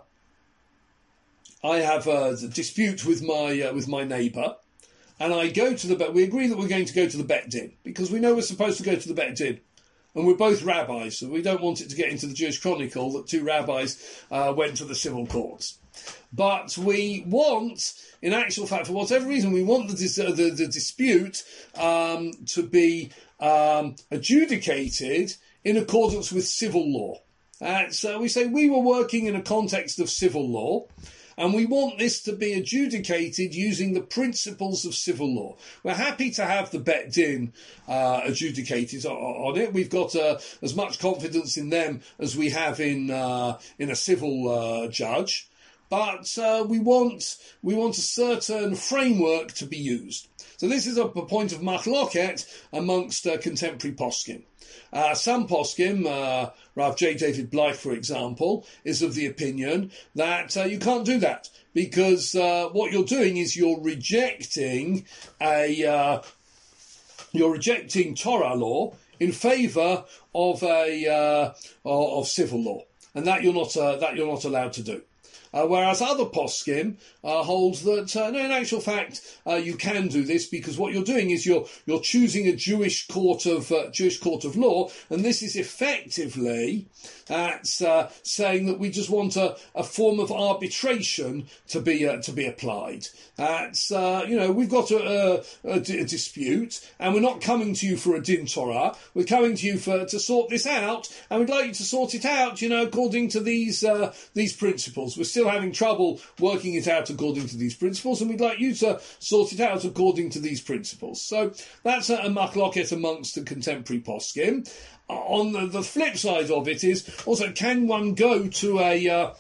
I have a dispute with my uh, with my neighbour, and I go to the bet. We agree that we're going to go to the Bet Din because we know we're supposed to go to the Bet Din, and we're both rabbis, so we don't want it to get into the Jewish Chronicle that two rabbis uh, went to the civil courts. But we want, in actual fact, for whatever reason, we want the dis- uh, the, the dispute um, to be um, adjudicated in accordance with civil law. Uh, so we say we were working in a context of civil law, and we want this to be adjudicated using the principles of civil law. We're happy to have the Bet Din uh, adjudicated on it. We've got uh, as much confidence in them as we have in uh, in a civil uh, judge, but uh, we want we want a certain framework to be used. So this is a, a point of machloket amongst uh, contemporary poskim. Uh, some poskim, uh, Rav J. David Bleich, for example, is of the opinion that uh, you can't do that because uh, what you're doing is you're rejecting a uh, you're rejecting Torah law in favour of a uh, of civil law, and that you're not uh, that you're not allowed to do. Uh, whereas other poskim uh, hold that uh, no, in actual fact, uh, you can do this because what you're doing is you're you're choosing a Jewish court of uh, Jewish court of law, and this is effectively that's uh, saying that we just want a, a form of arbitration to be uh, to be applied. That's uh, you know we've got a, a, a dispute, and we're not coming to you for a din Torah. We're coming to you for to sort this out, and we'd like you to sort it out, you know, according to these uh, these principles. We're still having trouble working it out according to these principles, and we'd like you to sort it out according to these principles. So that's a, a machloket amongst the contemporary poskim. On the, the flip side of it is also, can one go to a uh,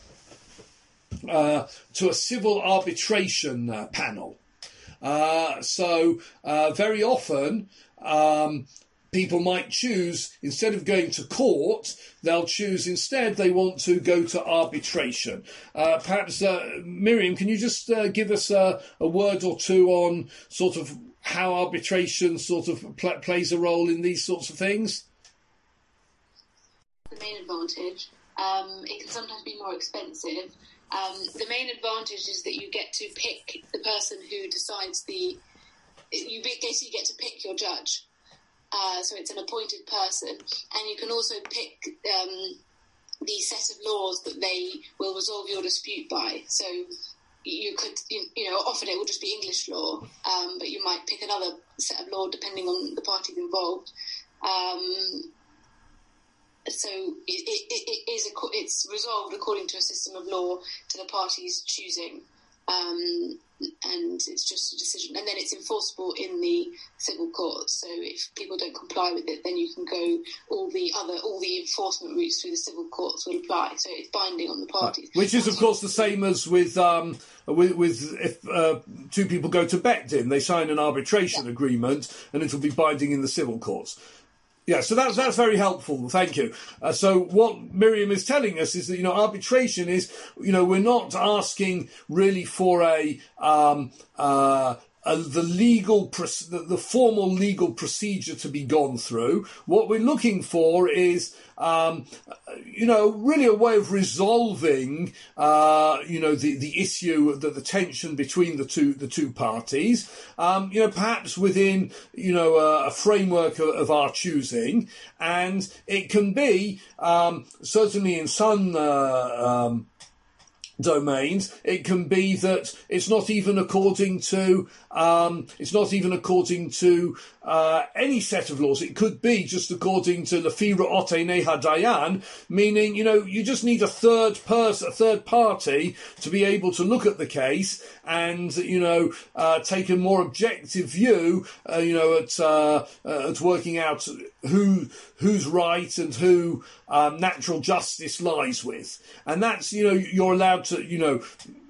uh, to a civil arbitration uh, panel? Uh, so uh, very often um, people might choose, instead of going to court, they'll choose instead they want to go to arbitration. Uh, perhaps, uh, Miriam, can you just uh, give us a, a word or two on sort of how arbitration sort of pl- plays a role in these sorts of things? The main advantage. Um, it can sometimes be more expensive. Um, the main advantage is that you get to pick the person who decides the... You basically get to pick your judge. Uh, so it's an appointed person. And you can also pick um, the set of laws that they will resolve your dispute by. So you could, you, you know, often it will just be English law, um, but you might pick another set of law depending on the parties involved. Um, so it, it, it is a, it's resolved according to a system of law to the parties choosing, um, and it's just a decision, and then it's enforceable in the civil courts. So if people don't comply with it, then you can go all the other all the enforcement routes through the civil courts will apply. So it's binding on the parties, which is of course the same as with um, with, with if uh, two people go to Bet Din, they sign an arbitration yeah. agreement, and it will be binding in the civil courts. Yeah, so that's that's very helpful. Thank you. Uh, so what Miriam is telling us is that, you know, arbitration is, you know, we're not asking really for a um, uh, Uh, the legal, the, the formal legal procedure to be gone through. What we're looking for is, um, you know, really a way of resolving, uh, you know, the, the issue, the, the tension between the two, the two parties. Um, you know, perhaps within, you know, a, a framework of, of our choosing, and it can be um, certainly in some. Uh, um, domains, it can be that it's not even according to um, it's not even according to uh, any set of laws. It could be just according to Lefi Ra'otei Neha Dayan, meaning, you know, you just need a third person, a third party to be able to look at the case and, you know, uh, take a more objective view, uh, you know, at uh, uh, at working out who who's right and who um, natural justice lies with. And that's, you know, you're allowed to, you know,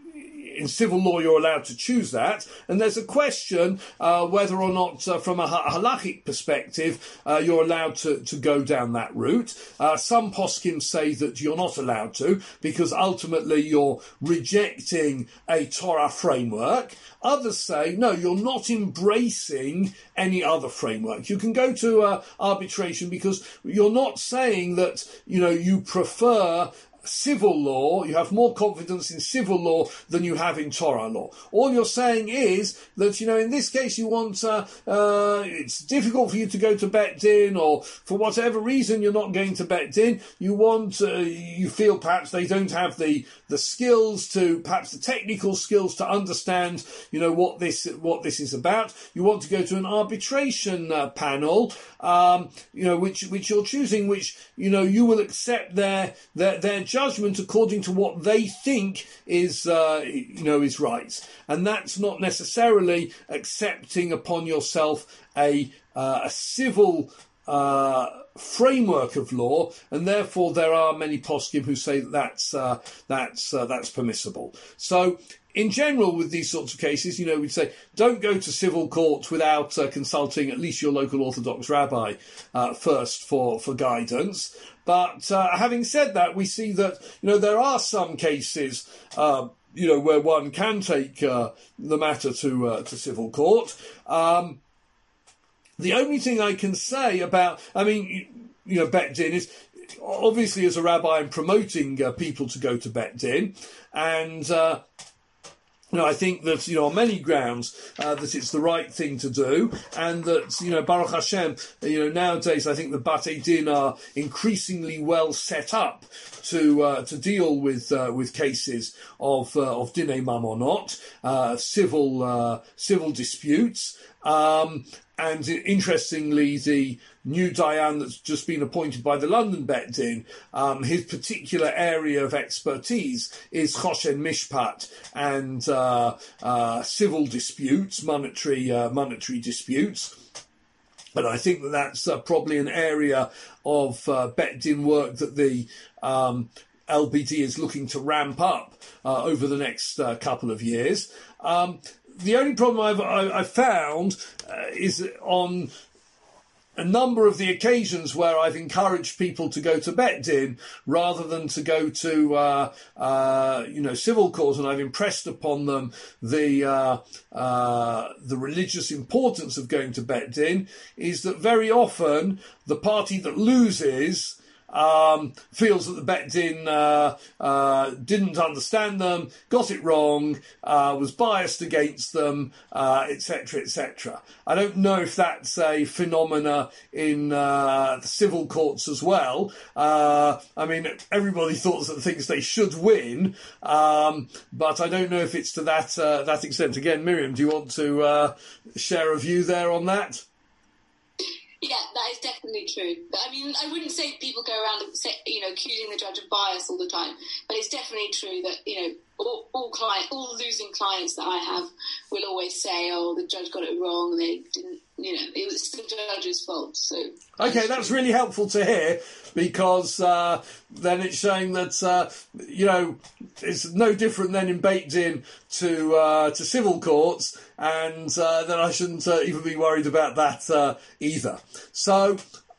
in civil law, you're allowed to choose that. And there's a question uh, whether or not, uh, from a halachic perspective, uh, you're allowed to, to go down that route. Uh, some poskim say that you're not allowed to, because ultimately you're rejecting a Torah framework. Others say, no, you're not embracing any other framework. You can go to uh, arbitration because you're not saying that, you know, you prefer civil law, you have more confidence in civil law than you have in Torah law. All you're saying is that, you know, in this case you want, uh, uh, it's difficult for you to go to Bet Din, or for whatever reason you're not going to Bet Din, you want, uh, you feel perhaps they don't have the, the skills to, perhaps the technical skills to understand, you know, what this, what this is about. You want to go to an arbitration uh, panel, um, you know, which, which you're choosing, which, you know, you will accept their, their, their judgment according to what they think is, uh, you know, is right. And that's not necessarily accepting upon yourself a, uh, a civil uh, framework of law, and therefore there are many poskim who say that that's, uh, that's, uh, that's permissible. So, in general, with these sorts of cases, you know, we'd say don't go to civil court without uh, consulting at least your local Orthodox rabbi uh, first for, for guidance. But uh, having said that, we see that, you know, there are some cases, uh, you know, where one can take uh, the matter to uh, to civil court. Um, the only thing I can say about, I mean, you, you know, Bet Din is, obviously as a rabbi, I'm promoting uh, people to go to Bet Din, and uh, You know, I think that, you know, on many grounds, uh, that it's the right thing to do, and that, you know, Baruch Hashem, you know, nowadays I think the Batei Din are increasingly well set up to, uh, to deal with, uh, with cases of, uh, of Dinei Mamonot, uh, civil, uh, civil disputes. Um, and interestingly, the new Dayan that's just been appointed by the London Bet Din, um, his particular area of expertise is Choshen Mishpat and uh, uh, civil disputes, monetary uh, monetary disputes. And I think that that's uh, probably an area of uh, Bet Din work that the um, L B D is looking to ramp up uh, over the next uh, couple of years. Um, the only problem I've, I, I've found uh, is on a number of the occasions where I've encouraged people to go to Bet Din rather than to go to, uh, uh, you know, civil court, and I've impressed upon them the uh, uh, the religious importance of going to Bet Din, is that very often the party that loses Um, feels that the Bet Din uh, uh, didn't understand them, got it wrong, uh, was biased against them, uh, et cetera, et cetera. I don't know if that's a phenomena in uh, the civil courts as well. Uh, I mean, everybody thought that thinks they should win, um, but I don't know if it's to that uh, that extent. Again, Miriam, do you want to uh, share a view there on that? Yeah, that is definitely true. I mean, I wouldn't say people go around, you know, accusing the judge of bias all the time, but it's definitely true that, you know, all, all client, all losing clients that I have will always say, "Oh, the judge got it wrong. They didn't, you know, it was the judge's fault." So okay, that's really helpful to hear, because uh, then it's showing that uh, you know, it's no different than in Bet Din to uh, to civil courts, and uh, then I shouldn't uh, even be worried about that uh, either. So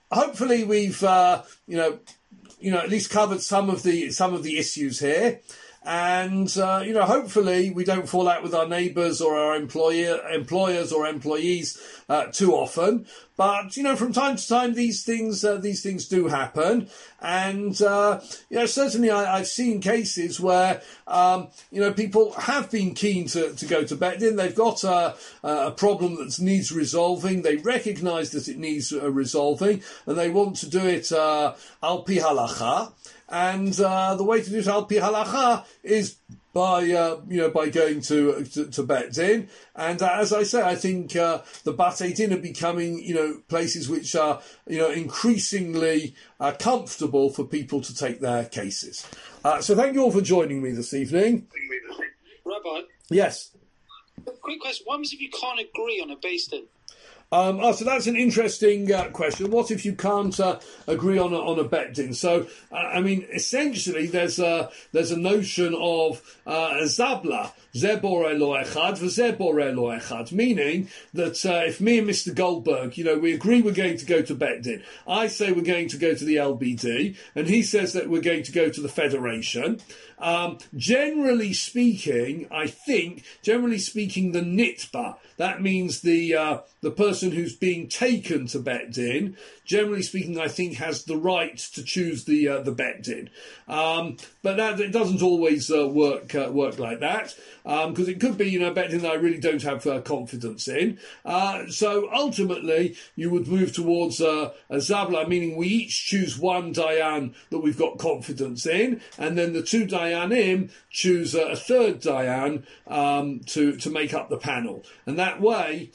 hopefully we've, uh, you know, you know, at least covered some of the some of the issues here. And, uh, you know, hopefully we don't fall out with our neighbours or our employer, employers or employees uh, too often. But, you know, from time to time, these things uh, these things do happen. And, uh, you know, certainly I, I've seen cases where, um, you know, people have been keen to, to go to Bet Din. They've got a, a problem that needs resolving. They recognise that it needs uh, resolving, and they want to do it uh, al pi halacha. And uh, the way to do it al pi halacha is by uh, you know by going to to, to Bet Din. And uh, as I say, I think uh, the Batei Din are becoming you know places which are you know increasingly uh, comfortable for people to take their cases. Uh, so thank you all for joining me this evening. Rabbi. Yes. Quick question: what happens if you can't agree on a Beis Din? Um, oh, so that's an interesting uh, question. What if you can't uh, agree on a, on a Bet Din? So, uh, I mean, essentially, there's a there's a notion of uh, a zabla, ze boreh lo echad, v'ze boreh lo echad, meaning that uh, if me and Mister Goldberg, you know, we agree we're going to go to Bet Din, I say we're going to go to the L B D, and he says that we're going to go to the Federation. Um, generally speaking, I think, generally speaking, the nitba, that means the uh, the person who's being taken to Bet Din, generally speaking, I think has the right to choose the uh, the Bet Din. Um, but that it doesn't always uh, work uh, work like that, because um, it could be, you know, Bet Din that I really don't have uh, confidence in. Uh, so ultimately, you would move towards uh, a zabla, meaning we each choose one dayan that we've got confidence in, and then the two dayanim choose a third dayan um, to to make up the panel, and that way.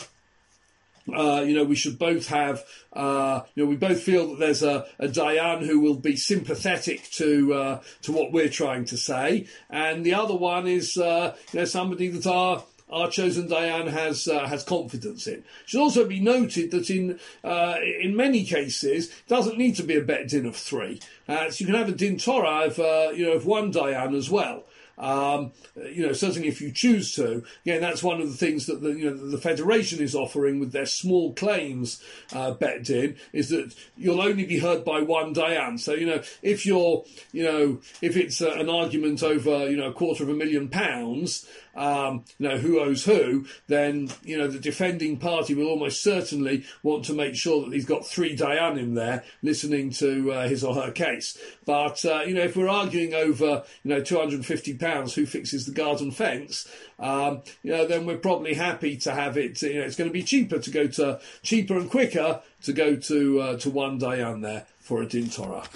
Uh, you know, we should both have, uh, you know, we both feel that there's a, a dayan who will be sympathetic to uh, to what we're trying to say, and the other one is, uh, you know, somebody that our our chosen dayan has uh, has confidence in. It should also be noted that in uh, in many cases, it doesn't need to be a Bet Din of three. Uh, so you can have a din Torah of uh, you know of one dayan as well. Um, you know, certainly if you choose to. Again, that's one of the things that the, you know, the Federation is offering with their small claims uh, Bet Din, is that you'll only be heard by one dayan. So, you know, if you're, you know, if it's uh, an argument over, you know, a quarter of a million pounds, um, you know, who owes who, then, you know, the defending party will almost certainly want to make sure that he's got three dayanim there listening to uh, his or her case. But, uh, you know, if we're arguing over, you know, two hundred fifty pounds who fixes the garden fence, um, you know, then we're probably happy to have it, you know, it's going to be cheaper to go to, cheaper and quicker to go to, uh, to one dayan there for a din Torah.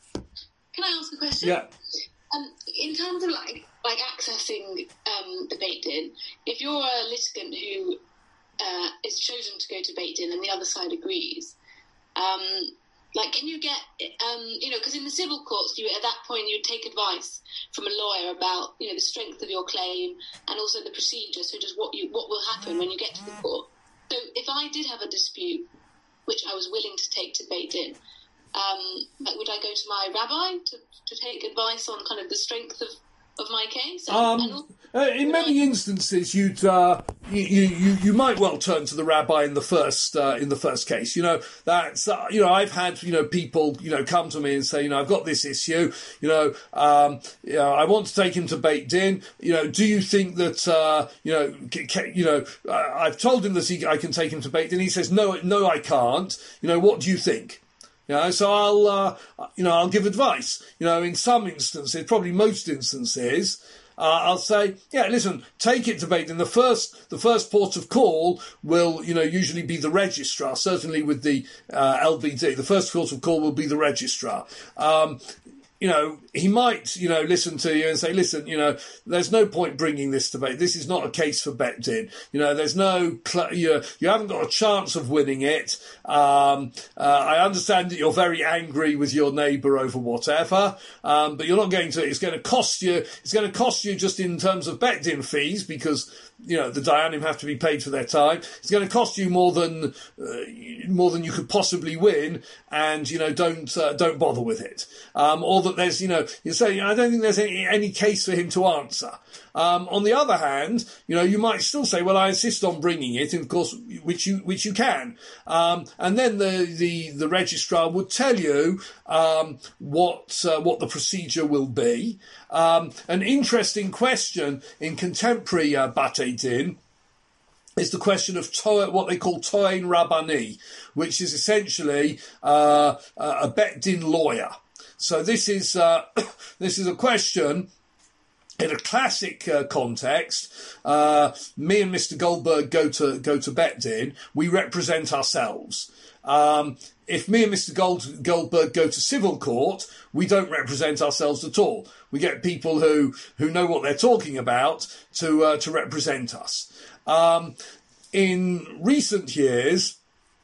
Can I ask a question? Yeah. Um, in terms of like, like accessing um, the Beit Din, if you're a litigant who uh, is chosen to go to Beit Din and the other side agrees, um, like, can you get, um, you know, because in the civil courts, you at that point you'd take advice from a lawyer about, you know, the strength of your claim and also the procedure. So just what you what will happen when you get to the court. So if I did have a dispute, which I was willing to take to Beit Din, um, like, would I go to my rabbi to to take advice on kind of the strength of of my case? And, um, and also, uh, in many I... instances, you'd uh, you, you you might well turn to the rabbi in the first uh, in the first case. You know, that's uh, you know I've had you know people you know come to me and say, you know, I've got this issue. You know, um, you know I want to take him to Beit Din. You know, do you think that uh, you know c- you know uh, I've told him that he, I can take him to Beit Din. He says no, no, I can't. You know, what do you think? You know, so I'll, uh, you know, I'll give advice. You know, in some instances, probably most instances, uh, I'll say, yeah, listen, take it to Beit Din. The first, the first port of call will, you know, usually be the registrar. Certainly with the uh, L B D, the first port of call will be the registrar. Um, You know, he might, you know, listen to you and say, listen, you know, there's no point bringing this debate. This is not a case for Bet Din. You know, there's no, cl- you, you haven't got a chance of winning it. Um, uh, I understand that you're very angry with your neighbour over whatever, um, but you're not going to, it's going to cost you, it's going to cost you just in terms of Bet Din fees, because you know, the Dayanim have to be paid for their time. It's going to cost you more than uh, more than you could possibly win, and you know, don't uh, don't bother with it. Um, or that there's, you know, you say, I don't think there's any, any case for him to answer. Um, on the other hand, you know, you might still say, well, I insist on bringing it, and of course, which you which you can. Um, and then the, the, the registrar would tell you um, what uh, what the procedure will be. Um, an interesting question in contemporary uh, Batei Din is the question of to- what they call To'en Rabbani, which is essentially uh, a Bet Din lawyer. So this is uh, this is a question. In a classic uh, context, uh, me and Mister Goldberg go to go to Bet Din. We represent ourselves. Um, if me and Mister Gold, Goldberg go to civil court, we don't represent ourselves at all. We get people who, who know what they're talking about to uh, to represent us. Um, in recent years,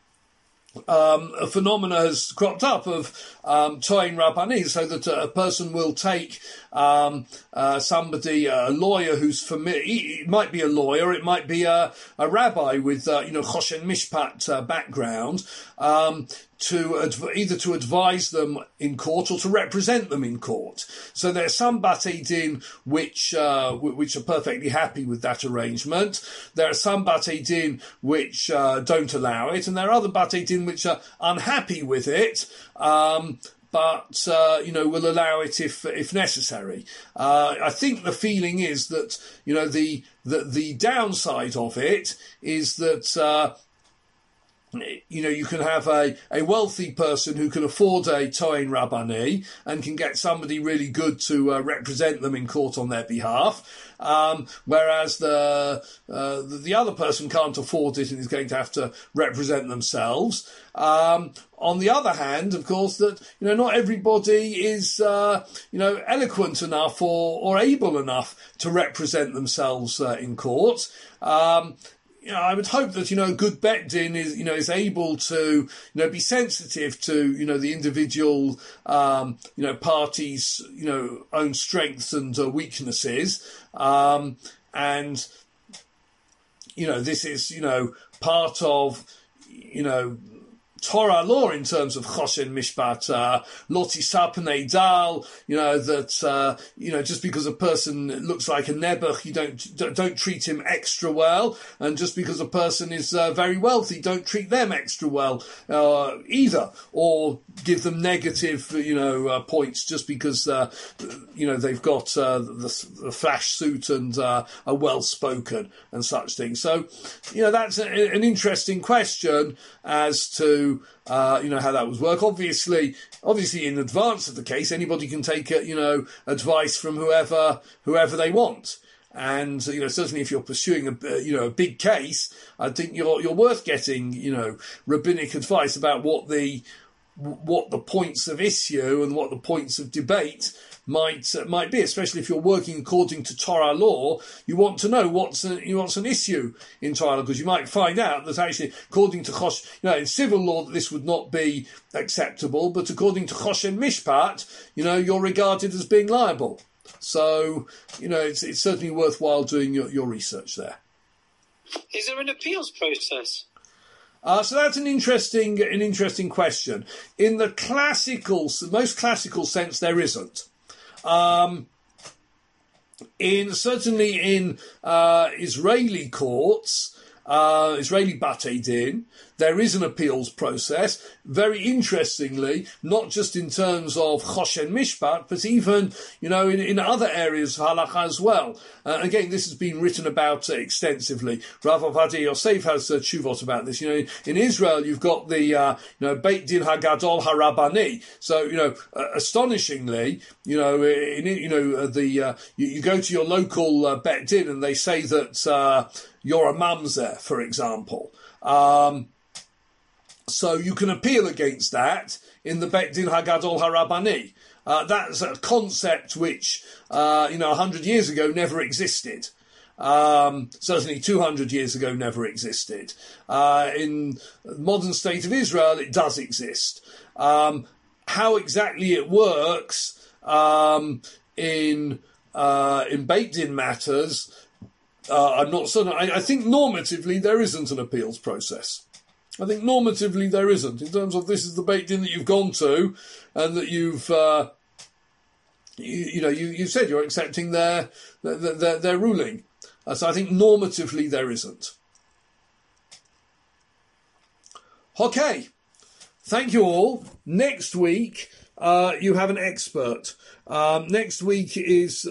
Um, a phenomena has cropped up of um, To'en Rabbani, so that a person will take um, uh, somebody, a lawyer who's familiar. It might be a lawyer, it might be a, a rabbi with, uh, you know, Choshen Mishpat uh, background, um, to adv- either to advise them in court or to represent them in court. So there are some Batei Din which uh, w- which are perfectly happy with that arrangement. There are some Batei Din which uh, don't allow it, and there are other Batei Din which are unhappy with it. Um, but, uh, you know, will allow it if if necessary. Uh, I think the feeling is that, you know, the the, the downside of it is that, uh, you know, you can have a, a wealthy person who can afford a To'en Rabbani and can get somebody really good to uh, represent them in court on their behalf. Um, whereas the, uh, the the other person can't afford it and is going to have to represent themselves. Um, on the other hand, of course, that, you know, not everybody is, uh, you know, eloquent enough or, or able enough to represent themselves uh, in court. Um, You know, I would hope that, you know, a good Bet Din is, you know, is able to, you know, be sensitive to, you know, the individual, um, you know, parties, you know, own strengths and uh, weaknesses. Um, and, you know, this is, you know, part of, you know, Torah law in terms of Choshen Mishpat, uh, Loti Sapnei Dal, you know, that, uh, you know, just because a person looks like a Nebuch, you don't, don't, don't treat him extra well. And just because a person is uh, very wealthy, don't treat them extra well, uh, either. Or give them negative, you know, uh, points just because, uh, you know, they've got, uh, the, the flash suit and, uh, are well spoken and such things. So, you know, that's a, an interesting question as to, Uh, you know, how that would work. Obviously, obviously, in advance of the case, anybody can take, uh, you know, advice from whoever, whoever they want. And, you know, certainly if you're pursuing a, uh, you know, a big case, I think you're, you're worth getting, you know, rabbinic advice about what the, what the points of issue and what the points of debate might uh, might be, especially if you're working according to Torah law. You want to know what's a, you what's an issue in Torah law, because you might find out that actually, according to Chosh, you know, in civil law, that this would not be acceptable, but according to Choshen Mishpat, you know, you're regarded as being liable. So, you know, it's it's certainly worthwhile doing your, your research there. Is there an appeals process? Uh, so that's an interesting an interesting question. In the classical, most classical sense, there isn't. Um, in certainly in uh, Israeli courts, uh, Israeli Batei Din, there is an appeals process. Very interestingly, not just in terms of Choshen Mishpat, but even, you know, in, in other areas of halakha as well. Uh, again, this has been written about uh, extensively. Rav Ovadia Yosef has uh, tshuvot about this. You know, in, in Israel, you've got the, uh, you know, Beit Din Hagadol Harabani. So, you know, uh, astonishingly, you know, in, you know, uh, the, uh, you, you go to your local uh, Beit Din and they say that uh, you're a mamzer, for example. Um, So you can appeal against that in the Beit Din Hagadol Harabani. Uh, that's a concept which, uh, you know, one hundred years ago never existed. Um, certainly two hundred years ago never existed. Uh, in the modern state of Israel, it does exist. Um, how exactly it works um, in uh, in Beit Din matters, Uh, I'm not certain. I, I think normatively there isn't an appeals process. I think normatively there isn't, in terms of this is the Beit Din that you've gone to, and that you've, uh, you, you know, you, you said you're accepting their their, their, their ruling. Uh, so I think normatively there isn't. Okay, thank you all. Next week uh, you have an expert. Um, next week is